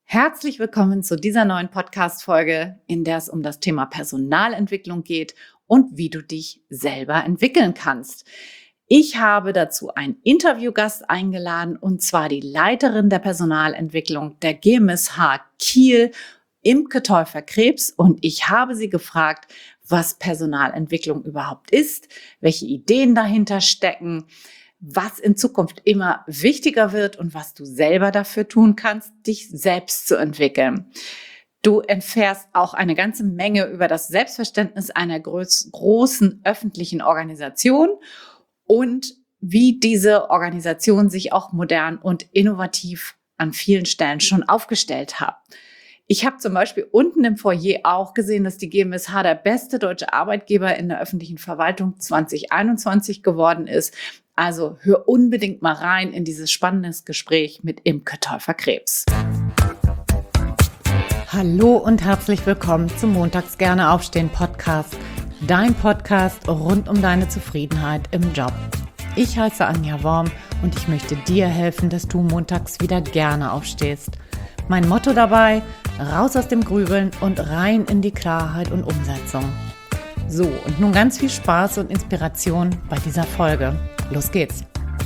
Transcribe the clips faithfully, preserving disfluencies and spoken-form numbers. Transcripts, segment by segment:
Herzlich willkommen zu dieser neuen Podcast-Folge, in der es um das Thema Personalentwicklung geht und wie du dich selber entwickeln kannst. Ich habe dazu einen Interviewgast eingeladen, und zwar die Leiterin der Personalentwicklung der G M S H Kiel, Imke Täufer-Krebs, und ich habe sie gefragt, was Personalentwicklung überhaupt ist, welche Ideen dahinter stecken, was in Zukunft immer wichtiger wird und was du selber dafür tun kannst, dich selbst zu entwickeln. Du erfährst auch eine ganze Menge über das Selbstverständnis einer groß, großen öffentlichen Organisation und wie diese Organisation sich auch modern und innovativ an vielen Stellen schon aufgestellt hat. Ich habe zum Beispiel unten im Foyer auch gesehen, dass die G M S H der beste deutsche Arbeitgeber in der öffentlichen Verwaltung zwanzig einundzwanzig geworden ist. Also hör unbedingt mal rein in dieses spannende Gespräch mit Imke Täufer-Krebs. Hallo und herzlich willkommen zum Montags gerne aufstehen Podcast. Dein Podcast rund um deine Zufriedenheit im Job. Ich heiße Anja Worm und ich möchte dir helfen, dass du montags wieder gerne aufstehst. Mein Motto dabei: raus aus dem Grübeln und rein in die Klarheit und Umsetzung. So, und nun ganz viel Spaß und Inspiration bei dieser Folge. Los geht's!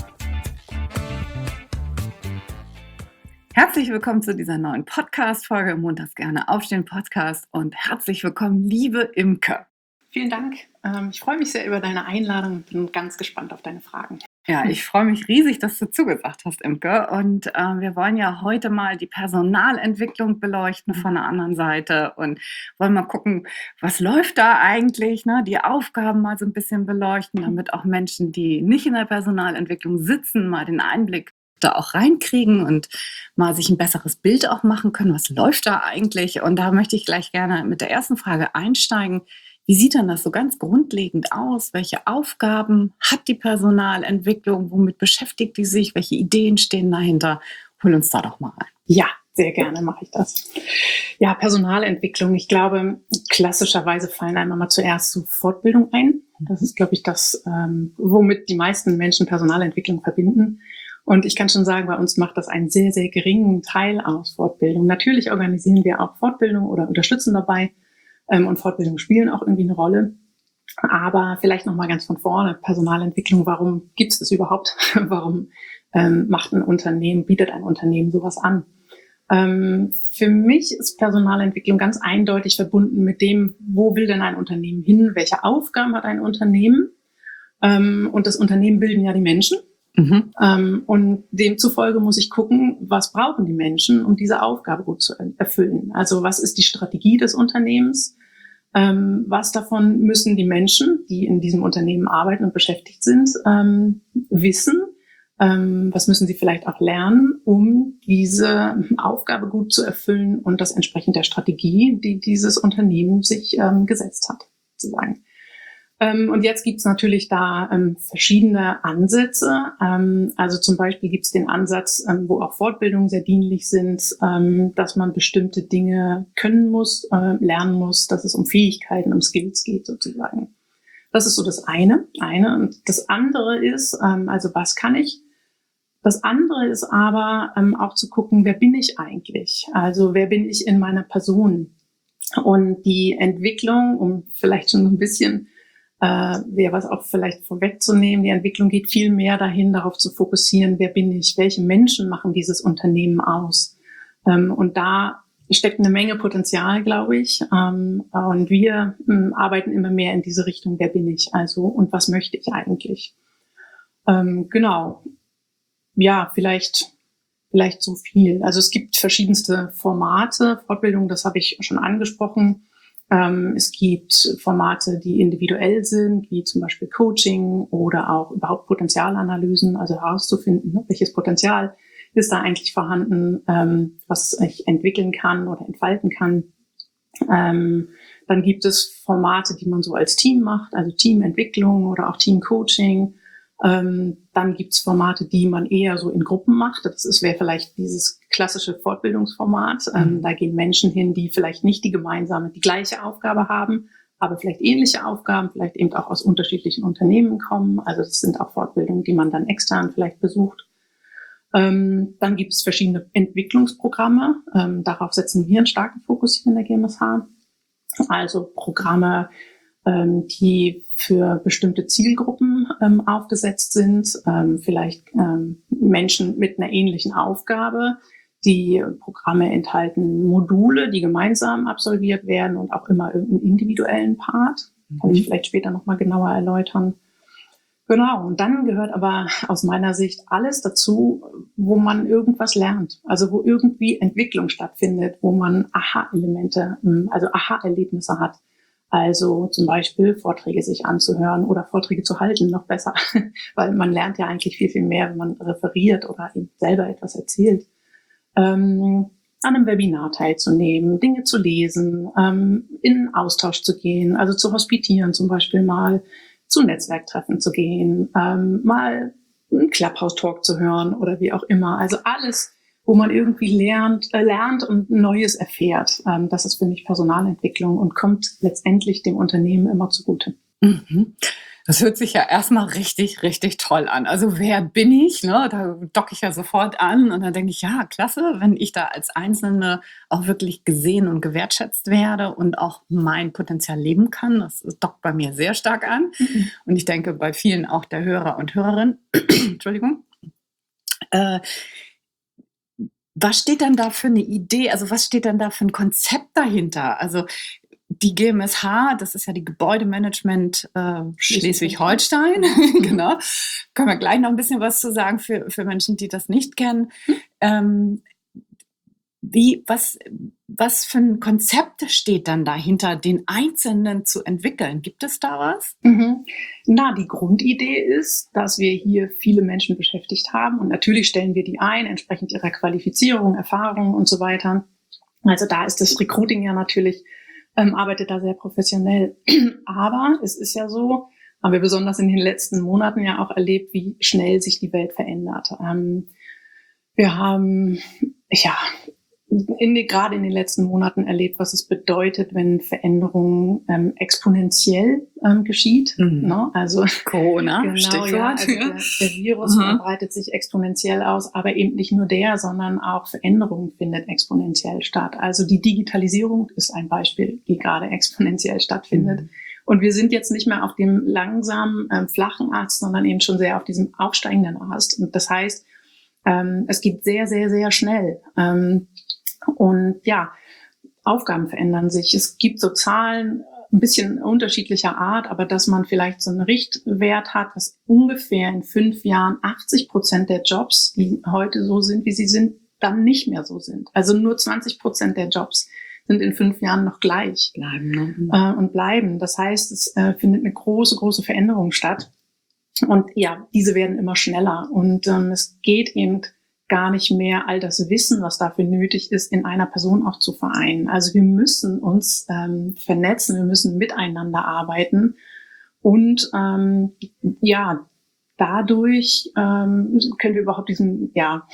Herzlich willkommen zu dieser neuen Podcast-Folge im Montags gerne aufstehen Podcast und herzlich willkommen, liebe Imke. Vielen Dank. Ich freue mich sehr über deine Einladung und bin ganz gespannt auf deine Fragen. Ja, ich freue mich riesig, dass du zugesagt hast, Imke. Und äh, wir wollen ja heute mal die Personalentwicklung beleuchten von der anderen Seite und wollen mal gucken, was läuft da eigentlich, ne? Die Aufgaben mal so ein bisschen beleuchten, damit auch Menschen, die nicht in der Personalentwicklung sitzen, mal den Einblick da auch reinkriegen und mal sich ein besseres Bild auch machen können. Was läuft da eigentlich? Und da möchte ich gleich gerne mit der ersten Frage einsteigen. Wie sieht denn das so ganz grundlegend aus? Welche Aufgaben hat die Personalentwicklung? Womit beschäftigt die sich? Welche Ideen stehen dahinter? Hol uns da doch mal rein. Ja, sehr gerne mache ich das. Ja, Personalentwicklung. Ich glaube, klassischerweise fallen einem immer zuerst so Fortbildung ein. Das ist, glaube ich, das, ähm, womit die meisten Menschen Personalentwicklung verbinden. Und ich kann schon sagen, bei uns macht das einen sehr, sehr geringen Teil aus, Fortbildung. Natürlich organisieren wir auch Fortbildung oder unterstützen dabei. Und Fortbildungen spielen auch irgendwie eine Rolle. Aber vielleicht nochmal ganz von vorne, Personalentwicklung, warum gibt es das überhaupt? Warum ähm, macht ein Unternehmen, bietet ein Unternehmen sowas an? Ähm, für mich ist Personalentwicklung ganz eindeutig verbunden mit dem, wo will denn ein Unternehmen hin? Welche Aufgaben hat ein Unternehmen? Ähm, und das Unternehmen bilden ja die Menschen. Mhm. Ähm, und demzufolge muss ich gucken, was brauchen die Menschen, um diese Aufgabe gut zu erfüllen. Also was ist die Strategie des Unternehmens? Ähm, was davon müssen die Menschen, die in diesem Unternehmen arbeiten und beschäftigt sind, ähm, wissen? Ähm, was müssen sie vielleicht auch lernen, um diese Aufgabe gut zu erfüllen und das entsprechend der Strategie, die dieses Unternehmen sich ähm, gesetzt hat, sozusagen. Ähm, und jetzt gibt's natürlich da ähm, verschiedene Ansätze. Ähm, also zum Beispiel gibt's den Ansatz, ähm, wo auch Fortbildungen sehr dienlich sind, ähm, dass man bestimmte Dinge können muss, äh, lernen muss, dass es um Fähigkeiten, um Skills geht sozusagen. Das ist so das eine. eine. Und das andere ist, ähm, also was kann ich? Das andere ist aber ähm, auch zu gucken, wer bin ich eigentlich? Also wer bin ich in meiner Person? Und die Entwicklung, um vielleicht schon ein bisschen Äh, wäre was auch vielleicht vorwegzunehmen. Die Entwicklung geht viel mehr dahin, darauf zu fokussieren, wer bin ich, welche Menschen machen dieses Unternehmen aus. Ähm, und da steckt eine Menge Potenzial, glaube ich. Ähm, und wir ähm, arbeiten immer mehr in diese Richtung, wer bin ich, also und was möchte ich eigentlich. Ähm, genau. Ja, vielleicht, vielleicht so viel. Also es gibt verschiedenste Formate, Fortbildung, das habe ich schon angesprochen. Ähm, es gibt Formate, die individuell sind, wie zum Beispiel Coaching oder auch überhaupt Potenzialanalysen, also herauszufinden, ne, welches Potenzial ist da eigentlich vorhanden, ähm, was ich entwickeln kann oder entfalten kann. Ähm, dann gibt es Formate, die man so als Team macht, also Teamentwicklung oder auch Teamcoaching. Ähm, dann gibt's Formate, die man eher so in Gruppen macht. Das ist, wäre vielleicht dieses klassische Fortbildungsformat. Ähm, da gehen Menschen hin, die vielleicht nicht die gemeinsame, die gleiche Aufgabe haben, aber vielleicht ähnliche Aufgaben, vielleicht eben auch aus unterschiedlichen Unternehmen kommen. Also das sind auch Fortbildungen, die man dann extern vielleicht besucht. Ähm, dann gibt es verschiedene Entwicklungsprogramme. Ähm, darauf setzen wir einen starken Fokus hier in der G M S H. Also Programme, ähm, die für bestimmte Zielgruppen ähm, aufgesetzt sind, ähm, vielleicht ähm, Menschen mit einer ähnlichen Aufgabe. Die Programme enthalten Module, die gemeinsam absolviert werden und auch immer irgendeinen individuellen Part. Kann ich vielleicht später nochmal genauer erläutern. Genau, und dann gehört aber aus meiner Sicht alles dazu, wo man irgendwas lernt. Also wo irgendwie Entwicklung stattfindet, wo man Aha-Elemente, also Aha-Erlebnisse hat. Also zum Beispiel Vorträge sich anzuhören oder Vorträge zu halten, noch besser. Weil man lernt ja eigentlich viel, viel mehr, wenn man referiert oder eben selber etwas erzählt. Ähm, an einem Webinar teilzunehmen, Dinge zu lesen, ähm, in Austausch zu gehen, also zu hospitieren zum Beispiel mal, zu Netzwerktreffen zu gehen, ähm, mal einen Clubhouse-Talk zu hören oder wie auch immer. Also alles, wo man irgendwie lernt, äh, lernt und Neues erfährt. Ähm, das ist für mich Personalentwicklung und kommt letztendlich dem Unternehmen immer zugute. Mhm. Das hört sich ja erstmal richtig, richtig toll an. Also wer bin ich? Ne? Da docke ich ja sofort an und dann denke ich, ja, klasse, wenn ich da als Einzelne auch wirklich gesehen und gewertschätzt werde und auch mein Potenzial leben kann. Das dockt bei mir sehr stark an. Mhm. Und ich denke bei vielen auch der Hörer und Hörerinnen. Entschuldigung. Äh, was steht dann da für eine Idee? Also was steht dann da für ein Konzept dahinter? Also die G M S H, das ist ja die Gebäudemanagement äh, Schleswig-Holstein, genau. Können wir gleich noch ein bisschen was zu sagen für, für Menschen, die das nicht kennen. Hm. Ähm, wie, was, was für ein Konzept steht dann dahinter, den Einzelnen zu entwickeln? Gibt es da was? Mhm. Na, die Grundidee ist, dass wir hier viele Menschen beschäftigt haben und natürlich stellen wir die ein, entsprechend ihrer Qualifizierung, Erfahrung und so weiter. Also da ist das Recruiting ja natürlich Ähm, arbeitet da sehr professionell. Aber es ist ja so, haben wir besonders in den letzten Monaten ja auch erlebt, wie schnell sich die Welt verändert. Ähm, wir haben, ja, in die, gerade in den letzten Monaten erlebt, was es bedeutet, wenn Veränderung ähm, exponentiell ähm, geschieht. Mhm. Ne? Also Corona, genau, Stichwort. Ja, also ja. der, der Virus Mhm. breitet sich exponentiell aus, aber eben nicht nur der, sondern auch Veränderung findet exponentiell statt. Also die Digitalisierung ist ein Beispiel, die gerade exponentiell stattfindet. Mhm. Und wir sind jetzt nicht mehr auf dem langsamen, ähm, flachen Ast, sondern eben schon sehr auf diesem aufsteigenden Ast. Und das heißt, ähm, es geht sehr, sehr, sehr schnell. Ähm, Und ja, Aufgaben verändern sich. Es gibt so Zahlen, ein bisschen unterschiedlicher Art, aber dass man vielleicht so einen Richtwert hat, dass ungefähr in fünf Jahren achtzig Prozent der Jobs, die heute so sind, wie sie sind, dann nicht mehr so sind. Also nur zwanzig Prozent der Jobs sind in fünf Jahren noch gleich. Bleiben, ne? äh, und bleiben. Das heißt, es äh, findet eine große, große Veränderung statt. Und ja, diese werden immer schneller. Und ähm, es geht eben gar nicht mehr, all das Wissen, was dafür nötig ist, in einer Person auch zu vereinen. Also wir müssen uns ähm, vernetzen, wir müssen miteinander arbeiten und ähm, ja, dadurch ähm, können wir überhaupt diesem ja,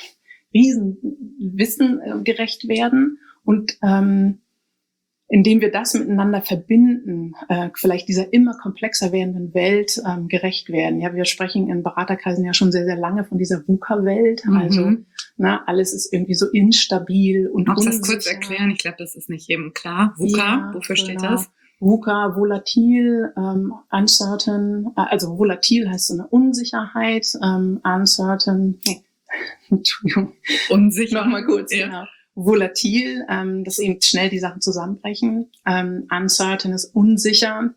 Riesenwissen äh, gerecht werden und ähm, indem wir das miteinander verbinden, äh, vielleicht dieser immer komplexer werdenden Welt ähm, gerecht werden. Ja, wir sprechen in Beraterkreisen ja schon sehr, sehr lange von dieser VUCA-Welt. Mhm. Also na, alles ist irgendwie so instabil und Magst du das kurz erklären? Ich glaube, das ist nicht jedem klar. VUCA, ja, wofür genau. steht das? VUCA, volatil, ähm, uncertain. Also volatil heißt so eine Unsicherheit, ähm, uncertain. Nee. Entschuldigung. Unsicher. Nochmal kurz, ja. Genau. Volatil, ähm, dass eben schnell die Sachen zusammenbrechen. Ähm, uncertain ist unsicher.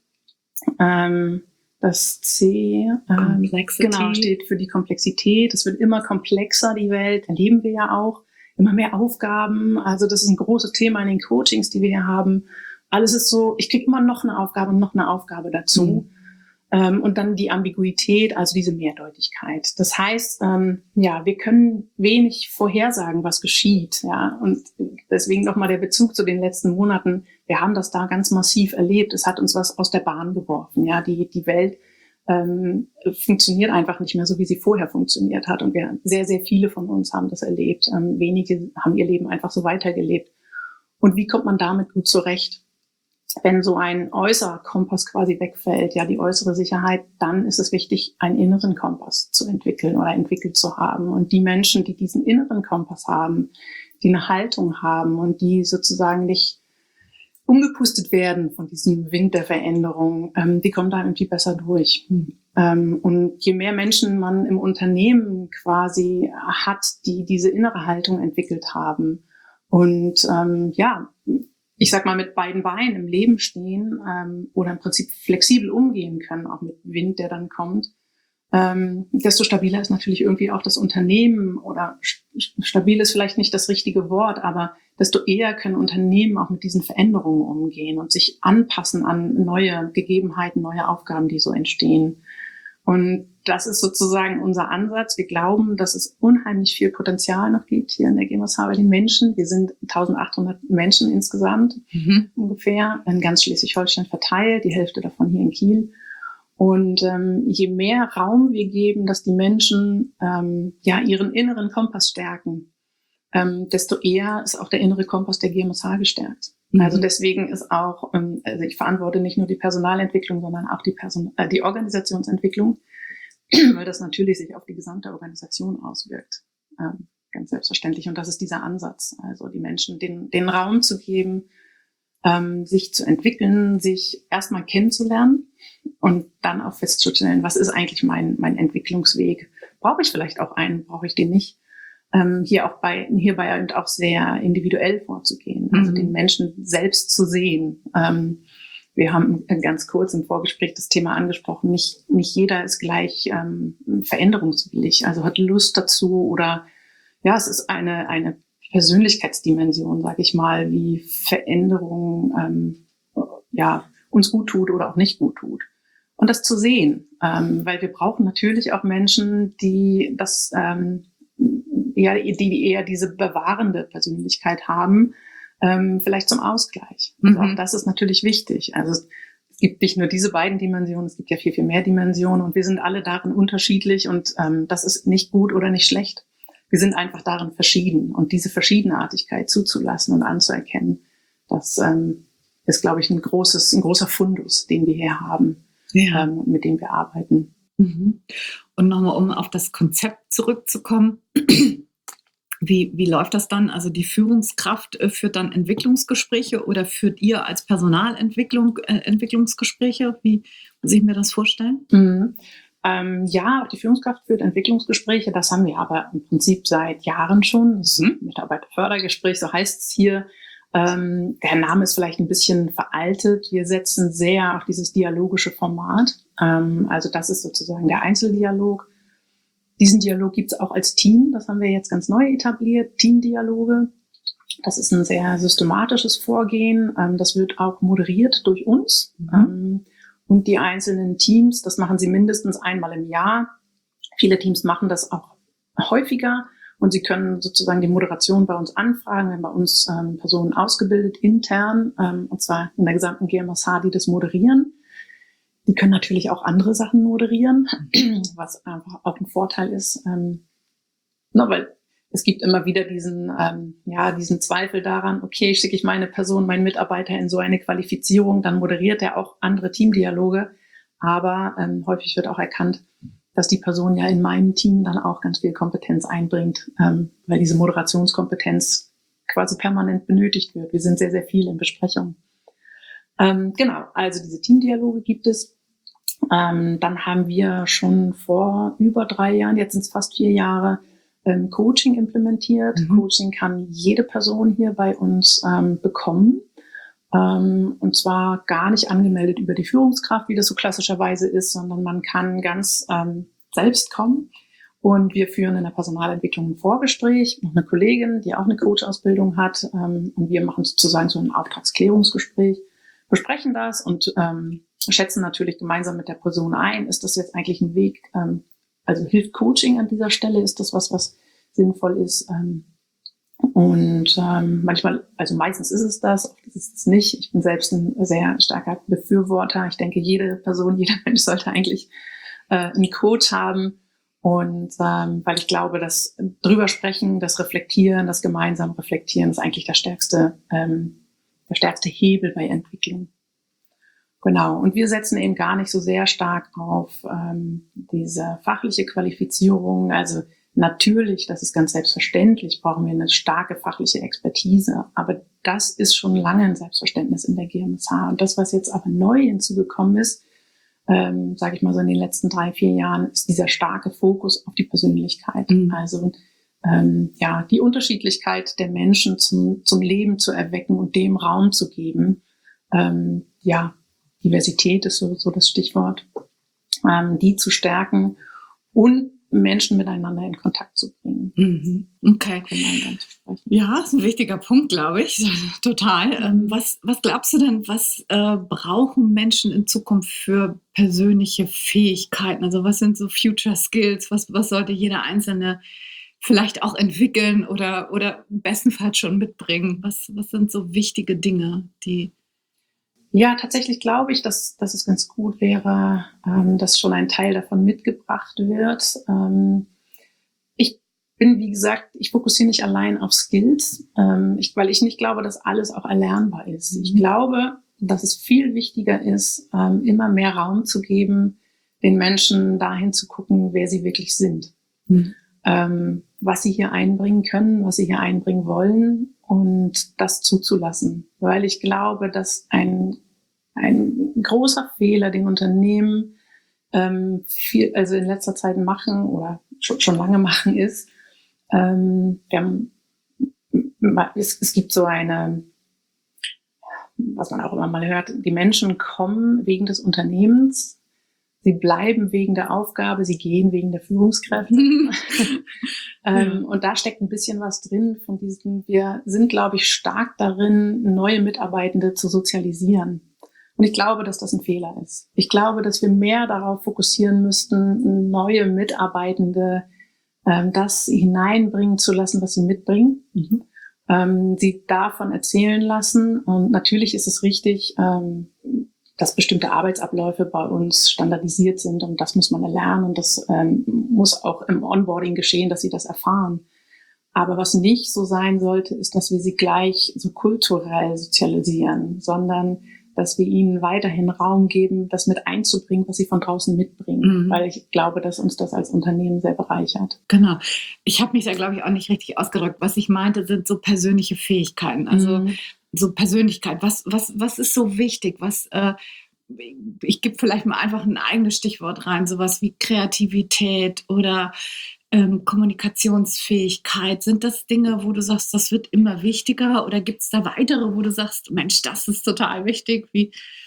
Ähm, das C ähm, genau, steht für die Komplexität. Es wird immer komplexer, die Welt. Erleben wir ja auch. Immer mehr Aufgaben. Also das ist ein großes Thema in den Coachings, die wir hier haben. Alles ist so, ich kriege immer noch eine Aufgabe und noch eine Aufgabe dazu. Mhm. Ähm, und dann die Ambiguität, also diese Mehrdeutigkeit. Das heißt, ähm, ja, wir können wenig vorhersagen, was geschieht. Ja, und deswegen nochmal der Bezug zu den letzten Monaten. Wir haben das da ganz massiv erlebt. Es hat uns was aus der Bahn geworfen. Ja, die die Welt ähm, funktioniert einfach nicht mehr so, wie sie vorher funktioniert hat. Und wir sehr sehr viele von uns haben das erlebt. Ähm, wenige haben ihr Leben einfach so weitergelebt. Und wie kommt man damit gut zurecht? wenn so ein äußerer Kompass quasi wegfällt, ja, die äußere Sicherheit, dann ist es wichtig, einen inneren Kompass zu entwickeln oder entwickelt zu haben. Und die Menschen, die diesen inneren Kompass haben, die eine Haltung haben und die sozusagen nicht umgepustet werden von diesem Wind der Veränderung, ähm, die kommen da irgendwie besser durch. Mhm. Ähm, und je mehr Menschen man im Unternehmen quasi hat, die diese innere Haltung entwickelt haben und ähm, ja, ich sag mal, mit beiden Beinen im Leben stehen ähm, oder im Prinzip flexibel umgehen können, auch mit Wind, der dann kommt, ähm, desto stabiler ist natürlich irgendwie auch das Unternehmen oder stabil ist vielleicht nicht das richtige Wort, aber desto eher können Unternehmen auch mit diesen Veränderungen umgehen und sich anpassen an neue Gegebenheiten, neue Aufgaben, die so entstehen. Und das ist sozusagen unser Ansatz. Wir glauben, dass es unheimlich viel Potenzial noch gibt hier in der G M S H bei den Menschen. Wir sind eintausendachthundert Menschen insgesamt, mhm. ungefähr, in ganz Schleswig-Holstein verteilt, die Hälfte davon hier in Kiel. Und ähm, je mehr Raum wir geben, dass die Menschen ähm, ja ihren inneren Kompass stärken, ähm, desto eher ist auch der innere Kompass der G M S H gestärkt. Mhm. Also deswegen ist auch, ähm, also ich verantworte nicht nur die Personalentwicklung, sondern auch die, Person äh, die Organisationsentwicklung, weil das natürlich sich auf die gesamte Organisation auswirkt. Ähm, ganz selbstverständlich. Und das ist dieser Ansatz, also die Menschen den, den Raum zu geben, ähm, sich zu entwickeln, sich erstmal kennenzulernen und dann auch festzustellen, was ist eigentlich mein, mein Entwicklungsweg? Brauche ich vielleicht auch einen, brauche ich den nicht? Ähm, hier auch bei, hierbei und auch sehr individuell vorzugehen, also mhm. den Menschen selbst zu sehen. Ähm, wir haben ganz kurz im Vorgespräch das Thema angesprochen, nicht, nicht jeder ist gleich ähm, veränderungswillig, also hat Lust dazu oder ja, es ist eine, eine Persönlichkeitsdimension, sage ich mal, wie Veränderung ähm, ja, uns gut tut oder auch nicht gut tut. Und das zu sehen, ähm, weil wir brauchen natürlich auch Menschen, die das ähm, eher, die eher diese bewahrende Persönlichkeit haben, ähm, vielleicht zum Ausgleich. Also mhm. auch das ist natürlich wichtig. Also es, es gibt nicht nur diese beiden Dimensionen, es gibt ja viel, viel mehr Dimensionen und wir sind alle darin unterschiedlich und ähm, das ist nicht gut oder nicht schlecht. Wir sind einfach darin verschieden und diese Verschiedenartigkeit zuzulassen und anzuerkennen, das ähm, ist, glaube ich, ein großes, ein großer Fundus, den wir hier haben, ja. ähm, mit dem wir arbeiten. Mhm. Und nochmal, um auf das Konzept zurückzukommen, wie, wie läuft das dann? Also die Führungskraft äh, führt dann Entwicklungsgespräche oder führt ihr als Personalentwicklung äh, Entwicklungsgespräche? Wie muss ich mir das vorstellen? Mhm. Ähm, ja, auch die Führungskraft führt Entwicklungsgespräche. Das haben wir aber im Prinzip seit Jahren schon. Das mhm. Mitarbeiterfördergespräch, so heißt es hier. Ähm, der Name ist vielleicht ein bisschen veraltet. Wir setzen sehr auf dieses dialogische Format. Ähm, also das ist sozusagen der Einzeldialog. Diesen Dialog gibt es auch als Team. Das haben wir jetzt ganz neu etabliert. Teamdialoge. Das ist ein sehr systematisches Vorgehen. Ähm, das wird auch moderiert durch uns. Mhm. Ähm, Und die einzelnen Teams, das machen sie mindestens einmal im Jahr. Viele Teams machen das auch häufiger und sie können sozusagen die Moderation bei uns anfragen. Wir haben bei uns ähm, Personen ausgebildet intern, ähm, und zwar in der gesamten G M S H, die das moderieren. Die können natürlich auch andere Sachen moderieren, was einfach auch ein Vorteil ist, ähm, na, weil es gibt immer wieder diesen, ähm, ja, diesen Zweifel daran, okay, schicke ich meine Person, meinen Mitarbeiter in so eine Qualifizierung, dann moderiert er auch andere Teamdialoge. Aber ähm, häufig wird auch erkannt, dass die Person ja in meinem Team dann auch ganz viel Kompetenz einbringt, ähm, weil diese Moderationskompetenz quasi permanent benötigt wird. Wir sind sehr, sehr viel in Besprechungen. Ähm, genau, also diese Teamdialoge gibt es. Ähm, dann haben wir schon vor über drei Jahren, jetzt sind es fast vier Jahre, ähm, Coaching implementiert. Mhm. Coaching kann jede Person hier bei uns ähm, bekommen. Ähm, und zwar gar nicht angemeldet über die Führungskraft, wie das so klassischerweise ist, sondern man kann ganz ähm, selbst kommen. Und wir führen in der Personalentwicklung ein Vorgespräch, noch eine Kollegin, die auch eine Coach-Ausbildung hat. Ähm, und wir machen sozusagen so ein Auftragsklärungsgespräch, besprechen das und ähm, schätzen natürlich gemeinsam mit der Person ein, ist das jetzt eigentlich ein Weg, ähm, also hilft Coaching an dieser Stelle, ist das was, was sinnvoll ist. Ähm, und ähm, manchmal, also meistens ist es das, oft ist es nicht. Ich bin selbst ein sehr starker Befürworter. Ich denke, jede Person, jeder Mensch sollte eigentlich äh, einen Coach haben. Und ähm, weil ich glaube, das drüber sprechen, das Reflektieren, das gemeinsam Reflektieren ist eigentlich der stärkste, ähm, der stärkste Hebel bei Entwicklung. Genau. Und wir setzen eben gar nicht so sehr stark auf ähm, diese fachliche Qualifizierung. Also natürlich, das ist ganz selbstverständlich, brauchen wir eine starke fachliche Expertise. Aber das ist schon lange ein Selbstverständnis in der G M S H. Und das, was jetzt aber neu hinzugekommen ist, ähm, sage ich mal so in den letzten drei, vier Jahren, ist dieser starke Fokus auf die Persönlichkeit. Mhm. Also ähm, ja, die Unterschiedlichkeit der Menschen zum, zum Leben zu erwecken und dem Raum zu geben. Ähm, ja, Diversität ist so, so das Stichwort, ähm, die zu stärken und Menschen miteinander in Kontakt zu bringen. Mhm. Okay. Ja, ist ein wichtiger Punkt, glaube ich. Total. Ähm, was, was glaubst du denn, was äh, brauchen Menschen in Zukunft für persönliche Fähigkeiten? Also was sind so Future Skills? Was, was sollte jeder Einzelne vielleicht auch entwickeln oder, oder bestenfalls schon mitbringen? Was, was sind so wichtige Dinge, die... Ja, tatsächlich glaube ich, dass, dass es ganz gut wäre, ähm, dass schon ein Teil davon mitgebracht wird. Ähm, ich bin, wie gesagt, ich fokussiere nicht allein auf Skills, ähm, ich, weil ich nicht glaube, dass alles auch erlernbar ist. Ich glaube, dass es viel wichtiger ist, ähm, immer mehr Raum zu geben, den Menschen dahin zu gucken, wer sie wirklich sind. Mhm. Ähm, was sie hier einbringen können, was sie hier einbringen wollen und das zuzulassen. Weil ich glaube, dass ein, ein großer Fehler, den Unternehmen ähm, viel, also in letzter Zeit machen oder schon, schon lange machen, ist, ähm, wir haben, es, es gibt so eine, was man auch immer mal hört, die Menschen kommen wegen des Unternehmens, sie bleiben wegen der Aufgabe, sie gehen wegen der Führungskräfte. ähm, ja. Und da steckt ein bisschen was drin von diesem, wir sind, glaube ich, stark darin, neue Mitarbeitende zu sozialisieren. Und ich glaube, dass das ein Fehler ist. Ich glaube, dass wir mehr darauf fokussieren müssten, neue Mitarbeitende ähm, das hineinbringen zu lassen, was sie mitbringen. Mhm. Ähm, sie davon erzählen lassen. Und natürlich ist es richtig, ähm, dass bestimmte Arbeitsabläufe bei uns standardisiert sind und das muss man erlernen und das ähm, muss auch im Onboarding geschehen, dass sie das erfahren. Aber was nicht so sein sollte, ist, dass wir sie gleich so kulturell sozialisieren, sondern dass wir ihnen weiterhin Raum geben, das mit einzubringen, was sie von draußen mitbringen. Mhm. Weil ich glaube, dass uns das als Unternehmen sehr bereichert. Genau. Ich habe mich da, glaube ich, auch nicht richtig ausgedrückt. Was ich meinte, sind so persönliche Fähigkeiten. Also mhm. so Persönlichkeit. Was, was, was ist so wichtig? Was, äh, ich gebe vielleicht mal einfach ein eigenes Stichwort rein. Sowas wie Kreativität oder ähm, Kommunikationsfähigkeit. Sind das Dinge, wo du sagst, das wird immer wichtiger? Oder gibt es da weitere, wo du sagst, Mensch, das ist total wichtig? Wie,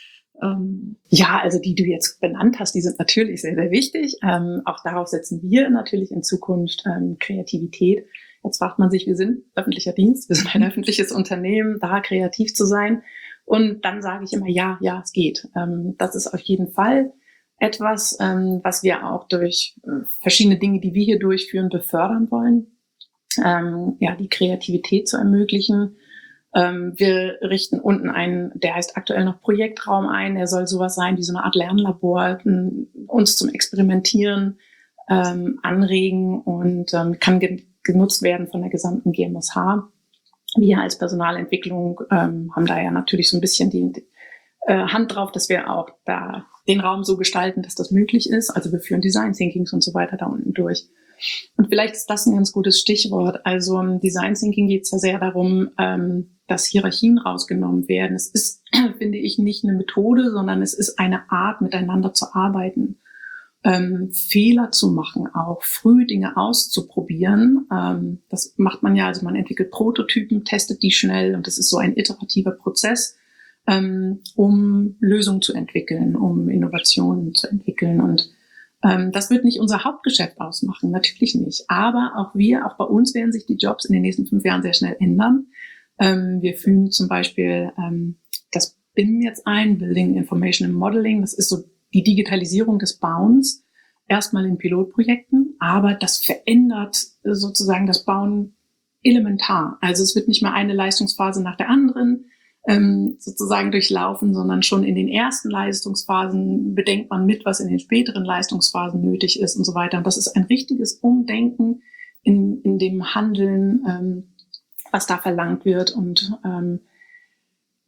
ähm ja, also die du jetzt benannt hast, die sind natürlich sehr, sehr wichtig. Ähm, auch darauf setzen wir natürlich in Zukunft ähm, Kreativität. Jetzt fragt man sich, wir sind öffentlicher Dienst, wir sind ein öffentliches Unternehmen, da kreativ zu sein. Und dann sage ich immer, ja, ja, es geht. Ähm, das ist auf jeden Fall etwas, ähm, was wir auch durch äh, verschiedene Dinge, die wir hier durchführen, befördern wollen. Ähm, ja, die Kreativität zu ermöglichen. Ähm, wir richten unten einen, der heißt aktuell noch Projektraum ein. Der soll sowas sein wie so eine Art Lernlabor, m, uns zum Experimentieren ähm, anregen und ähm, kann ge- genutzt werden von der gesamten G M S H. Wir als Personalentwicklung ähm, haben da ja natürlich so ein bisschen die, die äh, Hand drauf, dass wir auch da den Raum so gestalten, dass das möglich ist. Also wir führen Design Thinkings und so weiter da unten durch. Und vielleicht ist das ein ganz gutes Stichwort. Also im Design Thinking geht es ja sehr darum, ähm, dass Hierarchien rausgenommen werden. Es ist, finde ich, nicht eine Methode, sondern es ist eine Art, miteinander zu arbeiten. Ähm, Fehler zu machen, auch früh Dinge auszuprobieren. Ähm, das macht man ja, also man entwickelt Prototypen, testet die schnell und das ist so ein iterativer Prozess, ähm, um Lösungen zu entwickeln, um Innovationen zu entwickeln. Und ähm, das wird nicht unser Hauptgeschäft ausmachen, natürlich nicht. Aber auch wir, auch bei uns werden sich die Jobs in den nächsten fünf Jahren sehr schnell ändern. Ähm, wir führen zum Beispiel ähm, das B I M jetzt ein, Building Information and Modeling. Das ist so die Digitalisierung des Bauens, erstmal in Pilotprojekten, aber das verändert sozusagen das Bauen elementar. Also es wird nicht mehr eine Leistungsphase nach der anderen ähm, sozusagen durchlaufen, sondern schon in den ersten Leistungsphasen bedenkt man mit, was in den späteren Leistungsphasen nötig ist und so weiter. Und das ist ein richtiges Umdenken in, in dem Handeln, ähm, was da verlangt wird und ähm,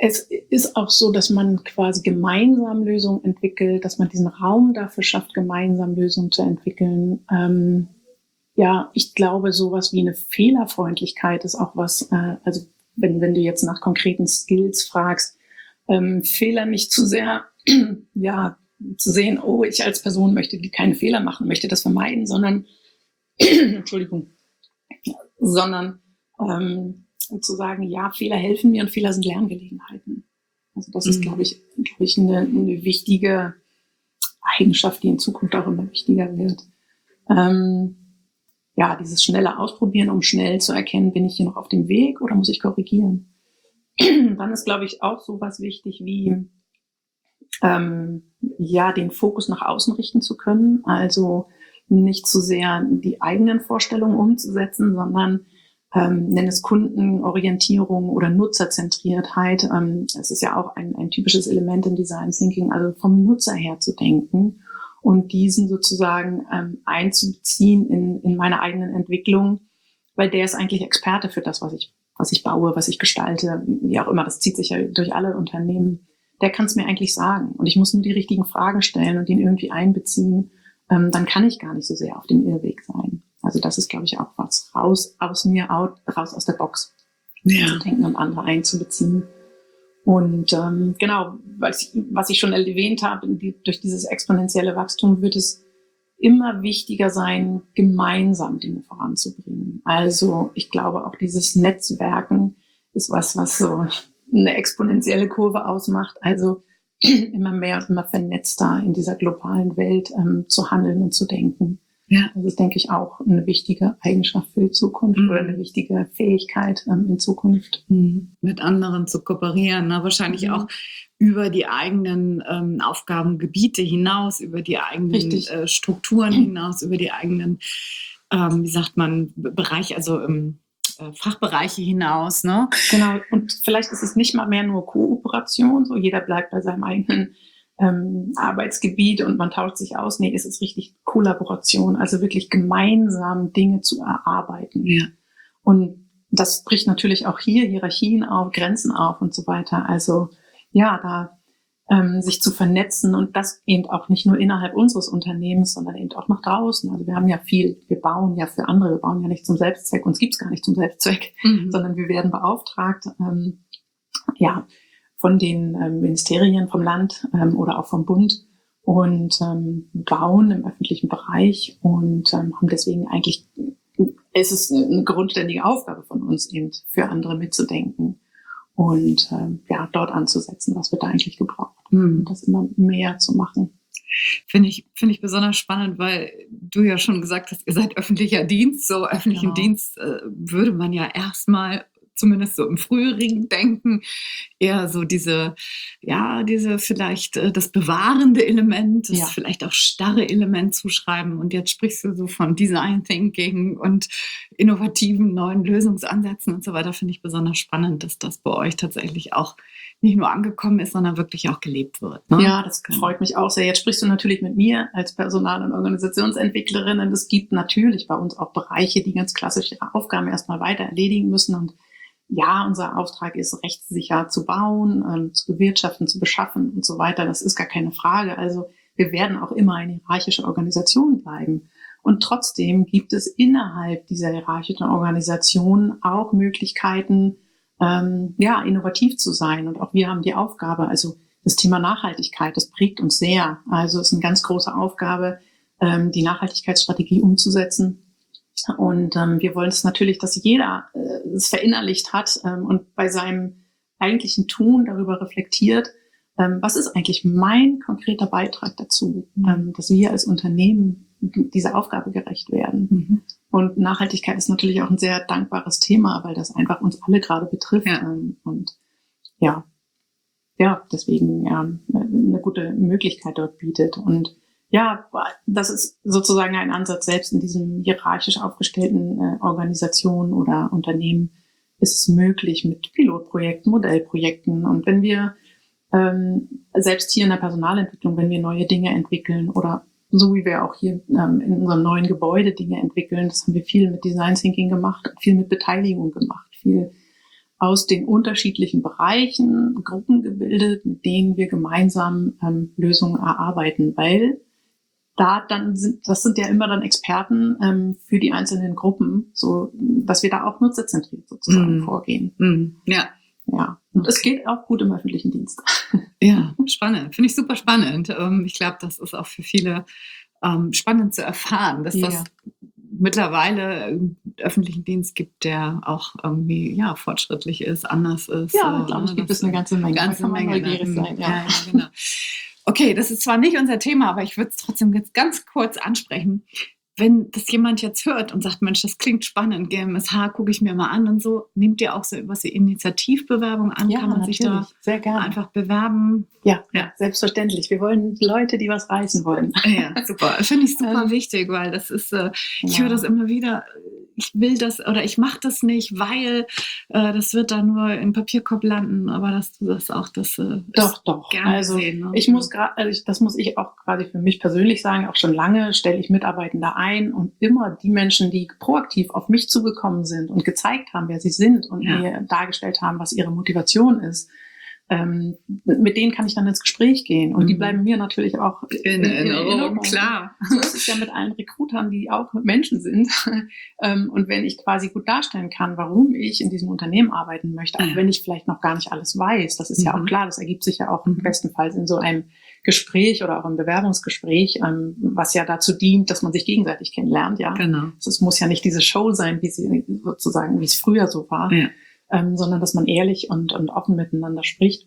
es ist auch so, dass man quasi gemeinsam Lösungen entwickelt, dass man diesen Raum dafür schafft, gemeinsam Lösungen zu entwickeln. Ähm, ja, ich glaube, sowas wie eine Fehlerfreundlichkeit ist auch was, äh, also wenn, wenn du jetzt nach konkreten Skills fragst, ähm, Fehler nicht zu sehr, ja, zu sehen, oh, ich als Person möchte die keine Fehler machen, möchte das vermeiden, sondern, Entschuldigung, sondern ähm, zu sagen, ja, Fehler helfen mir und Fehler sind Lerngelegenheiten. Also das ist, Mhm. glaube ich, glaube ich, eine, eine wichtige Eigenschaft, die in Zukunft auch immer wichtiger wird. Ähm, ja, dieses schnelle Ausprobieren, um schnell zu erkennen, bin ich hier noch auf dem Weg oder muss ich korrigieren? Dann ist, glaube ich, auch sowas wichtig wie, ähm, ja, den Fokus nach außen richten zu können. Also nicht zu sehr die eigenen Vorstellungen umzusetzen, sondern ähm, nenn es Kundenorientierung oder Nutzerzentriertheit. Ähm, es ist ja auch ein, ein typisches Element im Design Thinking, also vom Nutzer her zu denken und diesen sozusagen ähm, einzubeziehen in, in meine eigenen Entwicklung, weil der ist eigentlich Experte für das, was ich, was ich baue, was ich gestalte, wie auch immer. Das zieht sich ja durch alle Unternehmen. Der kann es mir eigentlich sagen und ich muss nur die richtigen Fragen stellen und ihn irgendwie einbeziehen. Ähm, dann kann ich gar nicht so sehr auf dem Irrweg sein. Also das ist, glaube ich, auch was raus aus mir, out, raus aus der Box Ja. zu denken und andere einzubeziehen. Und ähm, genau, was ich, was ich schon erwähnt habe, die, durch dieses exponentielle Wachstum wird es immer wichtiger sein, gemeinsam Dinge voranzubringen. Also ich glaube, auch dieses Netzwerken ist was, was so eine exponentielle Kurve ausmacht. Also immer mehr und immer vernetzter in dieser globalen Welt ähm, zu handeln und zu denken. Ja. Das ist, denke ich, auch eine wichtige Eigenschaft für die Zukunft Mhm. oder eine wichtige Fähigkeit ähm, in Zukunft. Mhm. Mit anderen zu kooperieren, ne? Wahrscheinlich Mhm. auch über die eigenen ähm, Aufgabengebiete hinaus, über die eigenen äh, Strukturen hinaus, über die eigenen, ähm, wie sagt man, Bereiche, also ähm, äh, Fachbereiche hinaus, ne? Genau, und vielleicht ist es nicht mal mehr nur Kooperation, so jeder bleibt bei seinem eigenen ähm, Arbeitsgebiet und man tauscht sich aus. Nee, es ist richtig Kollaboration, also wirklich gemeinsam Dinge zu erarbeiten. Ja. Und das bricht natürlich auch hier Hierarchien auf, Grenzen auf und so weiter. Also ja, da ähm, sich zu vernetzen und das eben auch nicht nur innerhalb unseres Unternehmens, sondern eben auch nach draußen. Also wir haben ja viel, wir bauen ja für andere, wir bauen ja nicht zum Selbstzweck, uns gibt's gar nicht zum Selbstzweck, Mhm. sondern wir werden beauftragt, ähm, ja, von den ähm, Ministerien, vom Land ähm, oder auch vom Bund und ähm, bauen im öffentlichen Bereich und ähm, haben deswegen eigentlich, es ist eine grundständige Aufgabe von uns eben für andere mitzudenken und ähm, ja, dort anzusetzen, was wird da eigentlich gebraucht, Mhm. und das immer mehr zu machen. Finde ich, finde ich besonders spannend, weil du ja schon gesagt hast, ihr seid öffentlicher Dienst. So öffentlichen Genau. Dienst äh, würde man ja erstmal, zumindest so im früheren Denken, eher so diese, ja, diese vielleicht äh, das bewahrende Element, das Ja. vielleicht auch starre Element zuschreiben. Und jetzt sprichst du so von Design Thinking und innovativen neuen Lösungsansätzen und so weiter. Finde ich besonders spannend, dass das bei euch tatsächlich auch nicht nur angekommen ist, sondern wirklich auch gelebt wird. Ne? Ja, das freut mich auch sehr. Jetzt sprichst du natürlich mit mir als Personal- und Organisationsentwicklerin. Und es gibt natürlich bei uns auch Bereiche, die ganz klassisch ihre Aufgaben erstmal weiter erledigen müssen. Und ja, unser Auftrag ist, rechtssicher zu bauen, ähm, zu bewirtschaften, zu beschaffen und so weiter. Das ist gar keine Frage. Also wir werden auch immer eine hierarchische Organisation bleiben. Und trotzdem gibt es innerhalb dieser hierarchischen Organisation auch Möglichkeiten, ähm, ja, innovativ zu sein. Und auch wir haben die Aufgabe, also das Thema Nachhaltigkeit, das prägt uns sehr. Also es ist eine ganz große Aufgabe, ähm, die Nachhaltigkeitsstrategie umzusetzen. Und ähm, wir wollen es natürlich, dass jeder äh, es verinnerlicht hat ähm, und bei seinem eigentlichen Tun darüber reflektiert, ähm, was ist eigentlich mein konkreter Beitrag dazu, Mhm. ähm, dass wir als Unternehmen dieser Aufgabe gerecht werden. Mhm. Und Nachhaltigkeit ist natürlich auch ein sehr dankbares Thema, weil das einfach uns alle gerade betrifft. Ja. Ähm, und ja, ja, deswegen ja, eine gute Möglichkeit dort bietet. Und ja, das ist sozusagen ein Ansatz, selbst in diesem hierarchisch aufgestellten äh, Organisationen oder Unternehmen ist es möglich mit Pilotprojekten, Modellprojekten. Und wenn wir ähm, selbst hier in der Personalentwicklung, wenn wir neue Dinge entwickeln oder so wie wir auch hier ähm, in unserem neuen Gebäude Dinge entwickeln, das haben wir viel mit Design Thinking gemacht, viel mit Beteiligung gemacht, viel aus den unterschiedlichen Bereichen Gruppen gebildet, mit denen wir gemeinsam ähm, Lösungen erarbeiten, weil da dann sind, das sind ja immer dann Experten ähm, für die einzelnen Gruppen, so dass wir da auch nutzerzentriert sozusagen Mhm. vorgehen. Mhm. Ja. Ja, und es geht auch gut im öffentlichen Dienst. Ja, spannend. Finde ich super spannend. Ähm, ich glaube, das ist auch für viele ähm, spannend zu erfahren, dass Ja. das mittlerweile einen öffentlichen Dienst gibt, der auch irgendwie ja fortschrittlich ist, anders ist. Ja, so, glaube ich, ne? gibt Das es eine ganze Menge. ganze Da kann man Menge. neugierig ne? sein, ja, ja. ja, genau. Okay, das ist zwar nicht unser Thema, aber ich würde es trotzdem jetzt ganz kurz ansprechen. Wenn das jemand jetzt hört und sagt, Mensch, das klingt spannend, G M S H gucke ich mir mal an und so, nehmt ihr auch so was die Initiativbewerbung an? Ja, Kann man sich da natürlich. Sehr gerne. einfach bewerben? Ja, Ja. ja, selbstverständlich. Wir wollen Leute, die was reißen wollen. Ja, super. Finde ich super Ähm, wichtig, weil das ist, äh, ich ja. höre das immer wieder, ich will das oder ich mache das nicht, weil äh, das wird dann nur im Papierkorb landen, aber dass du das auch das äh, Doch, doch. gerne Also sehen. Ne? ich muss gerade, also ich, das muss ich auch gerade für mich persönlich sagen, auch schon lange stelle ich Mitarbeitende ein und immer die Menschen, die proaktiv auf mich zugekommen sind und gezeigt haben, wer sie sind und Ja. mir dargestellt haben, was ihre Motivation ist, ähm, mit denen kann ich dann ins Gespräch gehen und die Mhm. bleiben mir natürlich auch In Erinnerung, klar. So ist es ja mit allen Recruitern, die auch Menschen sind. Ähm, und wenn ich quasi gut darstellen kann, warum ich in diesem Unternehmen arbeiten möchte, auch Ja. wenn ich vielleicht noch gar nicht alles weiß, das ist ja Mhm. auch klar, das ergibt sich ja auch Mhm. bestenfalls in so einem Gespräch oder auch im Bewerbungsgespräch, ähm, was ja dazu dient, dass man sich gegenseitig kennenlernt, ja. Genau. Es muss ja nicht diese Show sein, wie sie sozusagen, wie es früher so war, Ja. ähm, sondern dass man ehrlich und, und offen miteinander spricht.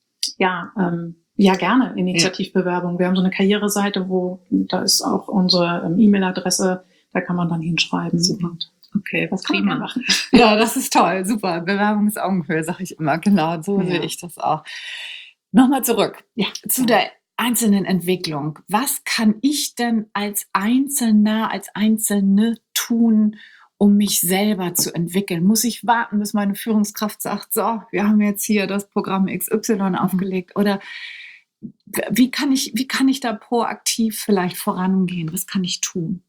Ja, ähm, ja, gerne Initiativbewerbung. Wir haben so eine Karriereseite, wo da ist auch unsere ähm, E-Mail-Adresse, da kann man dann hinschreiben. Super. Und Okay, das kann man prima. gerne machen. Ja, das ist toll, super. Bewerbungsaugenhöhe, sage ich immer. Genau, so Ja. sehe ich das auch. Nochmal zurück Ja, zu der einzelnen Entwicklung. Was kann ich denn als Einzelner, als Einzelne tun, um mich selber zu entwickeln? Muss ich warten, bis meine Führungskraft sagt, so, wir haben jetzt hier das Programm X Y aufgelegt? Oder wie kann ich, wie kann ich da proaktiv vielleicht vorangehen? Was kann ich tun?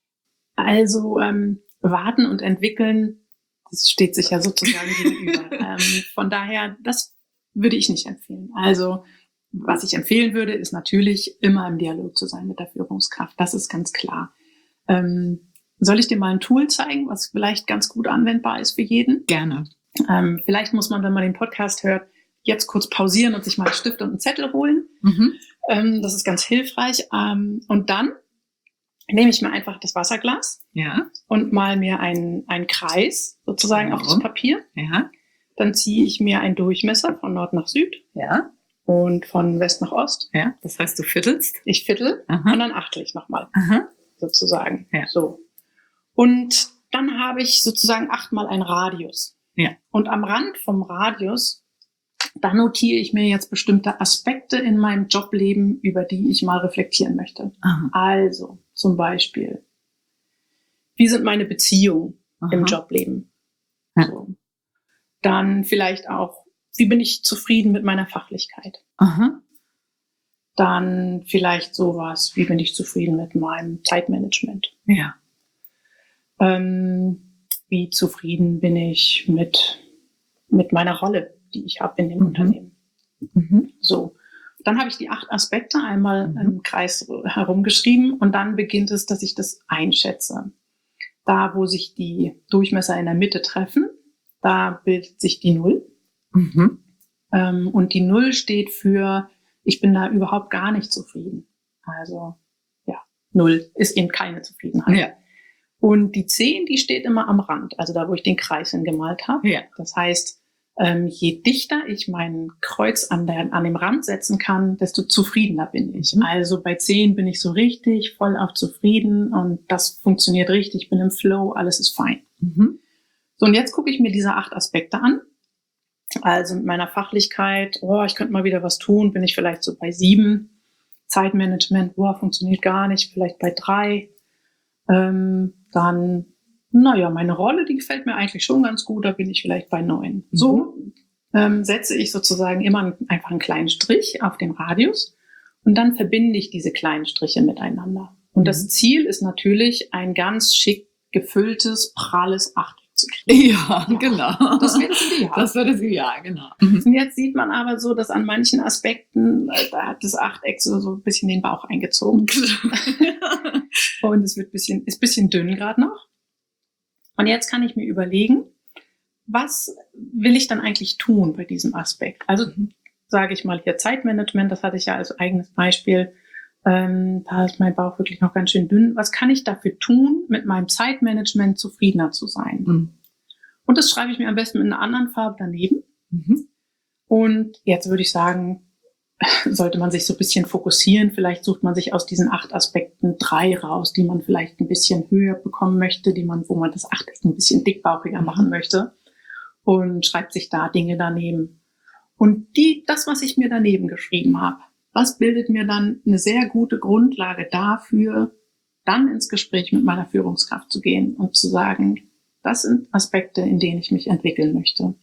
Also ähm, warten und entwickeln, das steht sich ja sozusagen gegenüber. Ähm, von daher, das würde ich nicht empfehlen. Also was ich empfehlen würde, ist natürlich immer im Dialog zu sein mit der Führungskraft. Das ist ganz klar. Ähm, soll ich dir mal ein Tool zeigen, was vielleicht ganz gut anwendbar ist für jeden? Gerne. Ähm, vielleicht muss man, wenn man den Podcast hört, jetzt kurz pausieren und sich mal einen Stift und einen Zettel holen. Mhm. Ähm, das ist ganz hilfreich. Ähm, und dann nehme ich mir einfach das Wasserglas Ja, und mal mir einen, einen Kreis sozusagen Ja. auf das Papier. ja, Dann ziehe ich mir einen Durchmesser von Nord nach Süd ja, und von West nach Ost. ja. Das heißt, du viertelst. Ich viertel Aha. und dann achtel ich nochmal Aha. sozusagen. Ja. So. Und dann habe ich sozusagen achtmal einen Radius. Ja. Und am Rand vom Radius, da notiere ich mir jetzt bestimmte Aspekte in meinem Jobleben, über die ich mal reflektieren möchte. Aha. Also zum Beispiel, wie sind meine Beziehungen im Aha. Jobleben? Ja. So. Dann vielleicht auch, wie bin ich zufrieden mit meiner Fachlichkeit? Aha. Dann vielleicht sowas, wie bin ich zufrieden mit meinem Zeitmanagement? Ja. Ähm, wie zufrieden bin ich mit, mit meiner Rolle, die ich habe in dem Mhm. Unternehmen? Mhm. So. Dann habe ich die acht Aspekte einmal Mhm. im Kreis herumgeschrieben und dann beginnt es, dass ich das einschätze. Da, wo sich die Durchmesser in der Mitte treffen, da bildet sich die Null. Mhm. Ähm, und die Null steht für, ich bin da überhaupt gar nicht zufrieden. Also, ja, Null ist eben keine Zufriedenheit. Ja. Und die zehn, die steht immer am Rand, also da, wo ich den Kreis hingemalt habe. Ja. Das heißt, ähm, je dichter ich mein Kreuz an, der, an dem Rand setzen kann, desto zufriedener bin ich. Mhm. Also bei zehn bin ich so richtig voll auf zufrieden und das funktioniert richtig, ich bin im Flow, alles ist fein. Mhm. So, und jetzt gucke ich mir diese acht Aspekte an. Also mit meiner Fachlichkeit, oh, ich könnte mal wieder was tun, bin ich vielleicht so bei sieben. Zeitmanagement, boah, funktioniert gar nicht, vielleicht bei drei. Ähm, dann, naja, meine Rolle, die gefällt mir eigentlich schon ganz gut, da bin ich vielleicht bei neun. Mhm. So ähm, setze ich sozusagen immer einen, einfach einen kleinen Strich auf den Radius und dann verbinde ich diese kleinen Striche miteinander. Und Mhm. das Ziel ist natürlich ein ganz schick gefülltes, pralles Achteck. zu kriegen. Ja, genau. Das wäre das Ideal. Das wäre das Ideal, genau. Und jetzt sieht man aber so, dass an manchen Aspekten, äh, da hat das Achteck so, so ein bisschen den Bauch eingezogen. Und es wird bisschen, ist ein bisschen dünn gerade noch. Und jetzt kann ich mir überlegen, was will ich dann eigentlich tun bei diesem Aspekt? Also sage ich mal hier Zeitmanagement, das hatte ich ja als eigenes Beispiel. Ähm, da ist mein Bauch wirklich noch ganz schön dünn. Was kann ich dafür tun, mit meinem Zeitmanagement zufriedener zu sein? Mhm. Und das schreibe ich mir am besten mit einer anderen Farbe daneben. Mhm. Und jetzt würde ich sagen, sollte man sich so ein bisschen fokussieren. Vielleicht sucht man sich aus diesen acht Aspekten drei raus, die man vielleicht ein bisschen höher bekommen möchte, die man, wo man das Achteck ein bisschen dickbauchiger machen möchte, und schreibt sich da Dinge daneben. Und die, das, was ich mir daneben geschrieben habe, was bildet mir dann eine sehr gute Grundlage dafür, dann ins Gespräch mit meiner Führungskraft zu gehen und zu sagen, das sind Aspekte, in denen ich mich entwickeln möchte.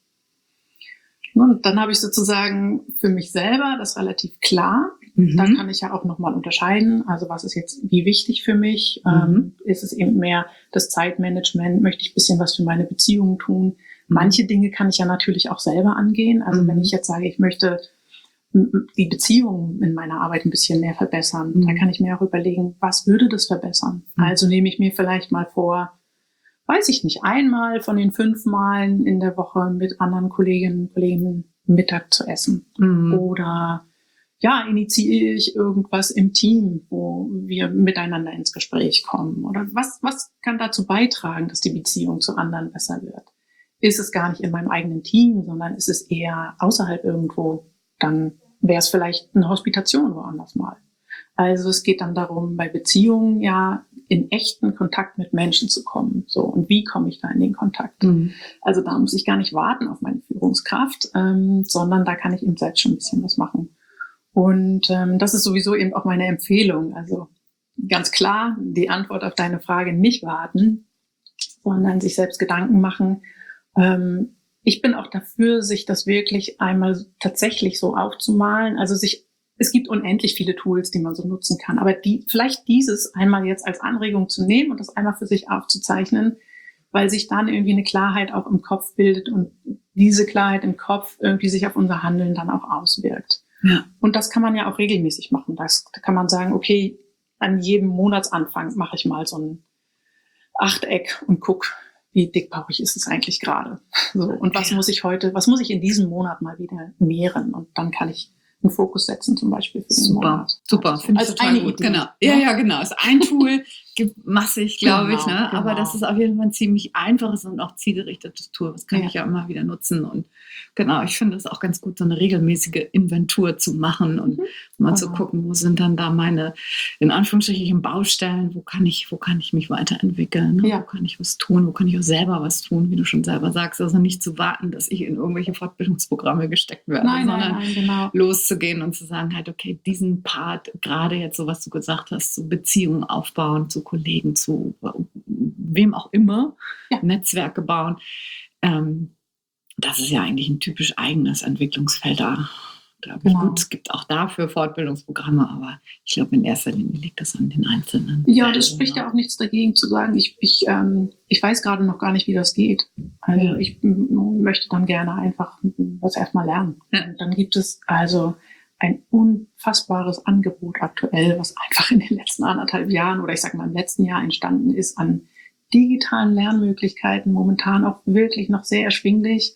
Und dann habe ich sozusagen für mich selber das relativ klar. Mhm. Da kann ich ja auch nochmal unterscheiden. Also was ist jetzt wie wichtig für mich? Mhm. Ähm, ist es eben mehr das Zeitmanagement? Möchte ich ein bisschen was für meine Beziehungen tun? Manche Dinge kann ich ja natürlich auch selber angehen. Also Mhm. wenn ich jetzt sage, ich möchte die Beziehung in meiner Arbeit ein bisschen mehr verbessern, Mhm. dann kann ich mir auch überlegen, was würde das verbessern? Mhm. Also nehme ich mir vielleicht mal vor, weiß ich nicht, einmal von den fünf Malen in der Woche mit anderen Kolleginnen und Kollegen Mittag zu essen. Mhm. Oder ja, initiiere ich irgendwas im Team, wo wir miteinander ins Gespräch kommen? Oder was, was kann dazu beitragen, dass die Beziehung zu anderen besser wird? Ist es gar nicht in meinem eigenen Team, sondern ist es eher außerhalb irgendwo? Dann wäre es vielleicht eine Hospitation woanders mal. Also es geht dann darum, bei Beziehungen ja in echten Kontakt mit Menschen zu kommen. So, und wie komme ich da in den Kontakt? Mhm. Also da muss ich gar nicht warten auf meine Führungskraft, ähm, sondern da kann ich eben selbst schon ein bisschen was machen. Und ähm, das ist sowieso eben auch meine Empfehlung. Also ganz klar, die Antwort auf deine Frage: nicht warten, sondern sich selbst Gedanken machen. Ähm, ich bin auch dafür, sich das wirklich einmal tatsächlich so aufzumalen. Also sich, es gibt unendlich viele Tools, die man so nutzen kann. Aber die, vielleicht dieses einmal jetzt als Anregung zu nehmen und das einmal für sich aufzuzeichnen, weil sich dann irgendwie eine Klarheit auch im Kopf bildet und diese Klarheit im Kopf irgendwie sich auf unser Handeln dann auch auswirkt. Ja. Und das kann man ja auch regelmäßig machen. Das, da kann man sagen, okay, an jedem Monatsanfang mache ich mal so ein Achteck und guck, wie dickbauchig ist es eigentlich gerade. So, und was Ja. muss ich heute, was muss ich in diesem Monat mal wieder nähren? Und dann kann ich einen Fokus setzen, zum Beispiel für den Super, Monat. super, finde ich Also total eine gut. Idee. Genau. Ja, ja, genau. Ist ein Tool, gibt massig, glaube ich, Genau, ne? Aber genau. das ist auf jeden Fall ein ziemlich einfaches und auch zielgerichtetes Tool. Das kann Ja. ich ja immer wieder nutzen. Und genau, ich finde es auch ganz gut, so eine regelmäßige Inventur zu machen und Mhm. mal zu Genau. gucken, wo sind dann da meine, in Anführungsstrichen, Baustellen, wo kann ich, wo kann ich mich weiterentwickeln, ne? Ja. Wo kann ich was tun, wo kann ich auch selber was tun, wie du schon selber sagst. Also nicht zu warten, dass ich in irgendwelche Fortbildungsprogramme gesteckt werde, Nein, nein, sondern nein, genau. loszugehen und zu sagen, halt, okay, diesen Part, gerade jetzt so, was du gesagt hast, so Beziehungen aufbauen zu Kollegen, zu wem auch immer, Ja. Netzwerke bauen, ähm, das ist ja eigentlich ein typisch eigenes Entwicklungsfeld da. Glaube ich. Genau. Gut, es gibt auch dafür Fortbildungsprogramme, aber ich glaube, in erster Linie liegt das an den Einzelnen. Ja, das spricht ja auch nichts dagegen zu sagen, ich, ich, ähm, ich weiß gerade noch gar nicht, wie das geht. Also Ja. ich m- möchte dann gerne einfach das erstmal lernen. Ja. Und dann gibt es also ein unfassbares Angebot aktuell, was einfach in den letzten anderthalb Jahren oder ich sage mal im letzten Jahr entstanden ist an digitalen Lernmöglichkeiten, momentan auch wirklich noch sehr erschwinglich.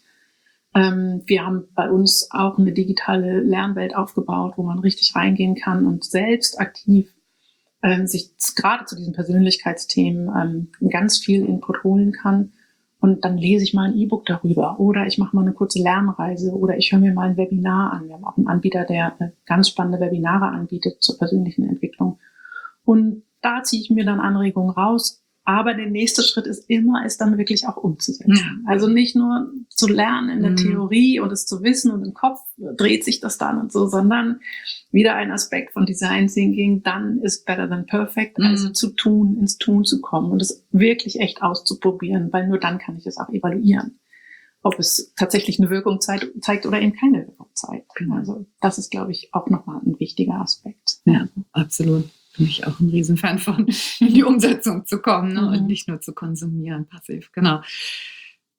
Ähm, wir haben bei uns auch eine digitale Lernwelt aufgebaut, wo man richtig reingehen kann und selbst aktiv ähm, sich z- gerade zu diesen Persönlichkeitsthemen ähm, ganz viel Input holen kann. Und dann lese ich mal ein E-Book darüber oder ich mache mal eine kurze Lernreise oder ich höre mir mal ein Webinar an. Wir haben auch einen Anbieter, der äh, ganz spannende Webinare anbietet zur persönlichen Entwicklung. Und da ziehe ich mir dann Anregungen raus. Aber der nächste Schritt ist immer, es dann wirklich auch umzusetzen. Ja. Also nicht nur zu lernen in der Mhm. Theorie und es zu wissen und im Kopf dreht sich das dann und so, sondern wieder ein Aspekt von Design Thinking, dann ist better than perfect, Mhm. also zu tun, ins Tun zu kommen und es wirklich echt auszuprobieren, weil nur dann kann ich es auch evaluieren, ob es tatsächlich eine Wirkung zeigt, zeigt oder eben keine Wirkung zeigt. Genau. Also das ist, glaube ich, auch nochmal ein wichtiger Aspekt. Ja, absolut. Bin ich auch ein Riesenfan von, in die Umsetzung zu kommen, ne? Mhm. Und nicht nur zu konsumieren, passiv. Genau.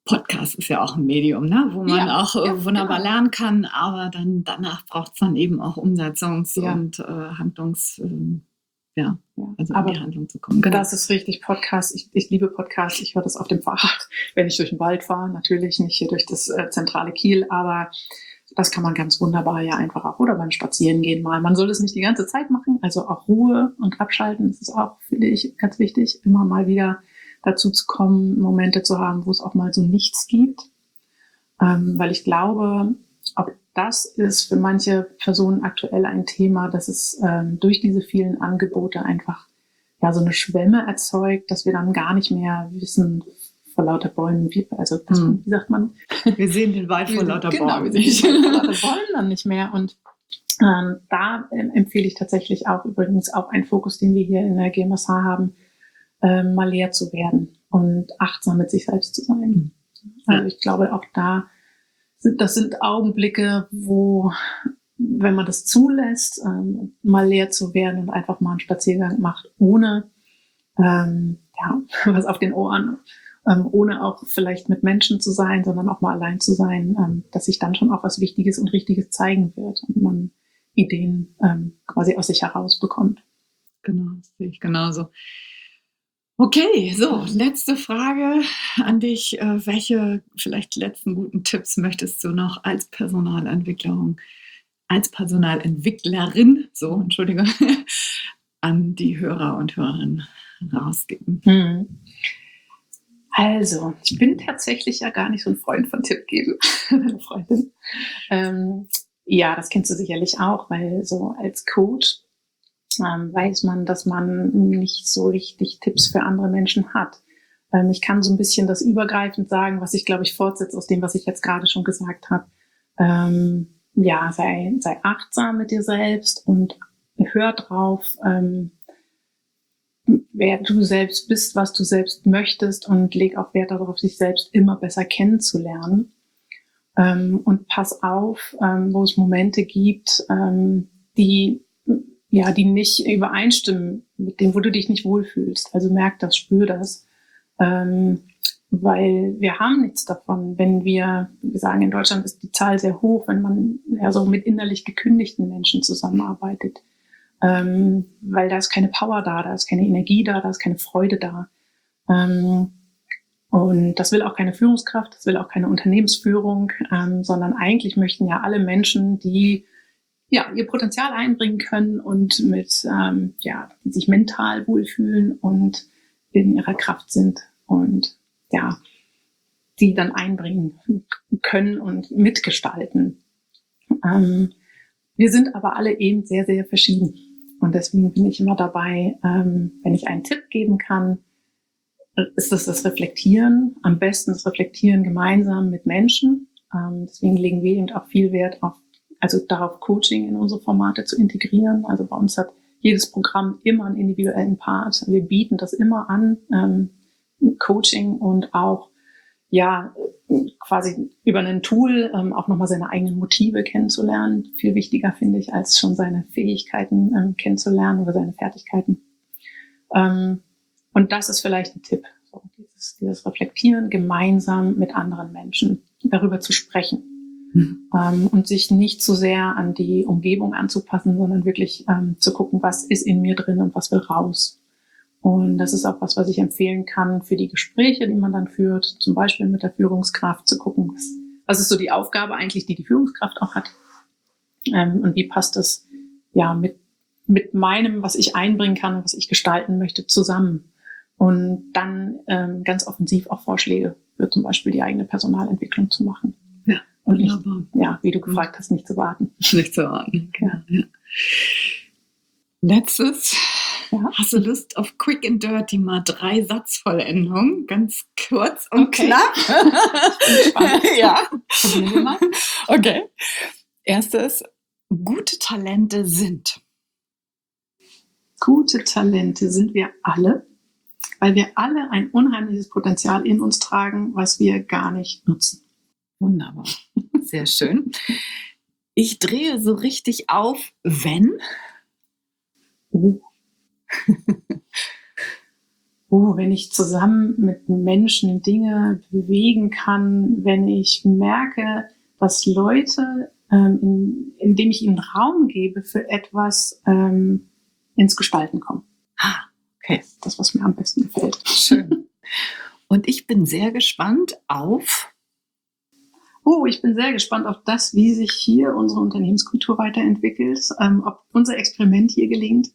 Podcast ist ja auch ein Medium, ne? Wo man Ja, auch äh, ja, wunderbar genau. lernen kann, aber dann danach braucht es dann eben auch Umsetzungs- Ja. und äh, Handlungs, ähm, ja, Ja, also in aber die Handlung zu kommen. Genau. das ist richtig, Podcast. Ich, ich liebe Podcasts. Ich höre das auf dem Fahrrad, wenn ich durch den Wald fahre. Natürlich nicht hier durch das äh, zentrale Kiel, aber das kann man ganz wunderbar ja einfach auch oder beim Spazierengehen mal. Man soll es nicht die ganze Zeit machen, also auch Ruhe und Abschalten. Das ist auch, finde ich, ganz wichtig, immer mal wieder dazu zu kommen, Momente zu haben, wo es auch mal so nichts gibt. Ähm, weil ich glaube, auch das ist für manche Personen aktuell ein Thema, dass es ähm, durch diese vielen Angebote einfach ja so eine Schwemme erzeugt, dass wir dann gar nicht mehr wissen vor lauter Bäumen, wie, also das, Hm. wie sagt man? Wir sehen den Wald vor lauter Genau, Bäumen. wir sehen den Wald vor lauter Bäumen dann nicht mehr. Und ähm, da ähm, empfehle ich tatsächlich auch übrigens auch einen Fokus, den wir hier in der G M S H haben, ähm, mal leer zu werden und achtsam mit sich selbst zu sein. Also ich glaube, auch da sind, das sind Augenblicke, wo, wenn man das zulässt, ähm, mal leer zu werden und einfach mal einen Spaziergang macht, ohne ähm, ja, was auf den Ohren, ähm, ohne auch vielleicht mit Menschen zu sein, sondern auch mal allein zu sein, ähm, dass sich dann schon auch was Wichtiges und Richtiges zeigen wird und man Ideen ähm, quasi aus sich heraus bekommt. Genau, das sehe ich genauso. Okay, so, letzte Frage an dich. Äh, welche vielleicht letzten guten Tipps möchtest du noch als Personalentwicklerin, als Personalentwicklerin, so, Entschuldige, an die Hörer und Hörerinnen rausgeben? Hm. Also, ich bin tatsächlich ja gar nicht so ein Freund von Tipp geben, meine Freundin. Ähm, ja, das kennst du sicherlich auch, weil so als Coach ähm, weiß man, dass man nicht so richtig Tipps für andere Menschen hat. Ähm, ich kann so ein bisschen das übergreifend sagen, was ich, glaube ich, fortsetze aus dem, was ich jetzt gerade schon gesagt habe. Ähm, ja, sei, sei achtsam mit dir selbst und hör drauf, ähm, wer du selbst bist, was du selbst möchtest und leg auch Wert darauf, sich selbst immer besser kennenzulernen. Ähm, und pass auf, ähm, wo es Momente gibt, ähm, die ja, die nicht übereinstimmen mit dem, wo du dich nicht wohlfühlst. Also merk das, spür das. Ähm, weil wir haben nichts davon, wenn wir, wir sagen, in Deutschland ist die Zahl sehr hoch, wenn man ja so mit innerlich gekündigten Menschen zusammenarbeitet. Ähm, weil da ist keine Power da, da ist keine Energie da, da ist keine Freude da. Ähm, und das will auch keine Führungskraft, das will auch keine Unternehmensführung, ähm, sondern eigentlich möchten ja alle Menschen, die ja, ihr Potenzial einbringen können und mit, ähm, ja, die sich mental wohlfühlen und in ihrer Kraft sind und ja, die dann einbringen können und mitgestalten. Ähm, wir sind aber alle eben sehr, sehr verschieden. Und deswegen bin ich immer dabei, ähm, wenn ich einen Tipp geben kann, ist das das Reflektieren, am besten das Reflektieren gemeinsam mit Menschen. Ähm, deswegen legen wir eben auch viel Wert auf also darauf Coaching in unsere Formate zu integrieren. Also bei uns hat jedes Programm immer einen individuellen Part. Wir bieten das immer an, ähm, Coaching und auch ja quasi über ein Tool ähm, auch nochmal seine eigenen Motive kennenzulernen. Viel wichtiger finde ich, als schon seine Fähigkeiten ähm, kennenzulernen oder seine Fertigkeiten. Ähm, und das ist vielleicht ein Tipp, so, dieses, dieses Reflektieren gemeinsam mit anderen Menschen, darüber zu sprechen. Mhm. Ähm, und sich nicht zu sehr an die Umgebung anzupassen, sondern wirklich ähm, zu gucken, was ist in mir drin und was will raus. Und das ist auch was, was ich empfehlen kann für die Gespräche, die man dann führt, zum Beispiel mit der Führungskraft, zu gucken, was, was ist so die Aufgabe eigentlich, die die Führungskraft auch hat, ähm, und wie passt das ja mit, mit meinem, was ich einbringen kann und was ich gestalten möchte, zusammen. Und dann ähm, ganz offensiv auch Vorschläge für zum Beispiel die eigene Personalentwicklung zu machen. Ja. Und nicht, ja, wie du gefragt hast, nicht zu warten. Nicht zu warten. Ja. Ja. Letztes. Ja. Hast du Lust auf Quick and Dirty, mal drei Satzvollendungen? Ganz kurz und okay. Knapp. Spannend. Ja. Probieren wir mal. Okay. Erstes. Gute Talente sind. Gute Talente sind wir alle, weil wir alle ein unheimliches Potenzial in uns tragen, was wir gar nicht nutzen. Wunderbar. Sehr schön. Ich drehe so richtig auf, wenn? Oh. oh, wenn ich zusammen mit Menschen Dinge bewegen kann, wenn ich merke, dass Leute, ähm, in, indem ich ihnen Raum gebe für etwas, ähm, ins Gestalten kommen. Ah, okay. Das, das, was mir am besten gefällt. Schön. Und ich bin sehr gespannt auf... Oh, ich bin sehr gespannt auf das, wie sich hier unsere Unternehmenskultur weiterentwickelt, ähm, ob unser Experiment hier gelingt.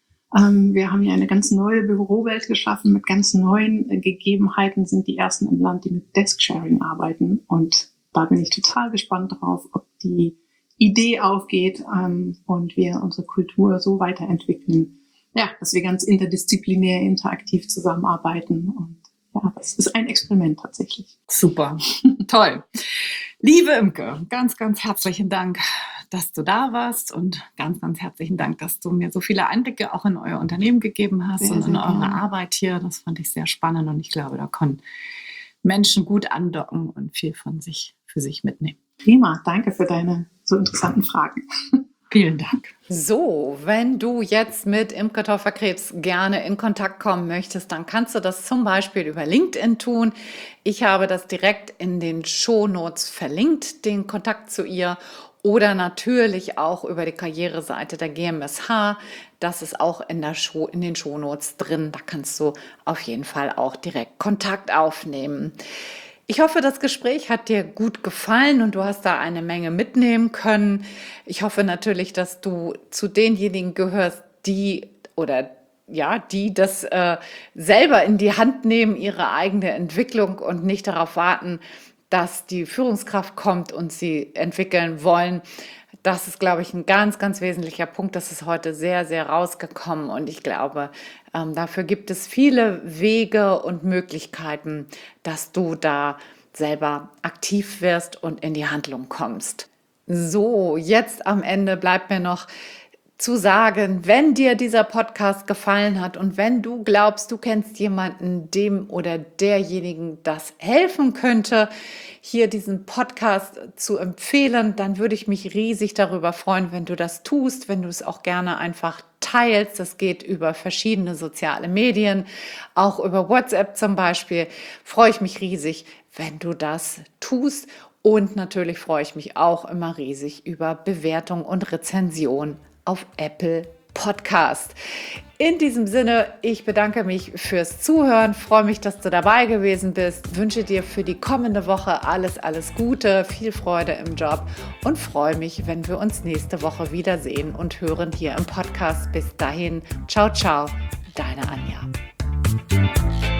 Ähm, wir haben hier eine ganz neue Bürowelt geschaffen mit ganz neuen äh, Gegebenheiten, sind die ersten im Land, die mit Desk-Sharing arbeiten. Und da bin ich total gespannt drauf, ob die Idee aufgeht ähm, und wir unsere Kultur so weiterentwickeln, ja, dass wir ganz interdisziplinär, interaktiv zusammenarbeiten. Und ja, das ist ein Experiment tatsächlich. Super, toll. Liebe Imke, ganz, ganz herzlichen Dank, dass du da warst und ganz, ganz herzlichen Dank, dass du mir so viele Einblicke auch in euer Unternehmen gegeben hast Sehr, und in sehr eure gerne. Arbeit hier. Das fand ich sehr spannend und ich glaube, da können Menschen gut andocken und viel von sich für sich mitnehmen. Prima, danke für deine so interessanten Fragen. Vielen Dank. So, wenn du jetzt mit Imke Teufer-Krebs gerne in Kontakt kommen möchtest, dann kannst du das zum Beispiel über LinkedIn tun. Ich habe das direkt in den Shownotes verlinkt, den Kontakt zu ihr. Oder natürlich auch über die Karriereseite der G M S H. Das ist auch in, der Show, in den Shownotes drin. Da kannst du auf jeden Fall auch direkt Kontakt aufnehmen. Ich hoffe, das Gespräch hat dir gut gefallen und du hast da eine Menge mitnehmen können. Ich hoffe natürlich, dass du zu denjenigen gehörst, die oder ja, die das äh, selber in die Hand nehmen, ihre eigene Entwicklung und nicht darauf warten, dass die Führungskraft kommt und sie entwickeln wollen. Das ist, glaube ich, ein ganz, ganz wesentlicher Punkt. Das ist heute sehr, sehr rausgekommen und ich glaube, ähm, dafür gibt es viele Wege und Möglichkeiten, dass du da selber aktiv wirst und in die Handlung kommst. So, jetzt am Ende bleibt mir noch zu sagen, wenn dir dieser Podcast gefallen hat und wenn du glaubst, du kennst jemanden, dem oder derjenigen das helfen könnte, hier diesen Podcast zu empfehlen, dann würde ich mich riesig darüber freuen, wenn du das tust, wenn du es auch gerne einfach teilst. Das geht über verschiedene soziale Medien, auch über WhatsApp zum Beispiel. Freue ich mich riesig, wenn du das tust. Und natürlich freue ich mich auch immer riesig über Bewertung und Rezension auf Apple Podcast. In diesem Sinne, ich bedanke mich fürs Zuhören, freue mich, dass du dabei gewesen bist, wünsche dir für die kommende Woche alles, alles Gute, viel Freude im Job und freue mich, wenn wir uns nächste Woche wiedersehen und hören hier im Podcast. Bis dahin, ciao, ciao, deine Anja.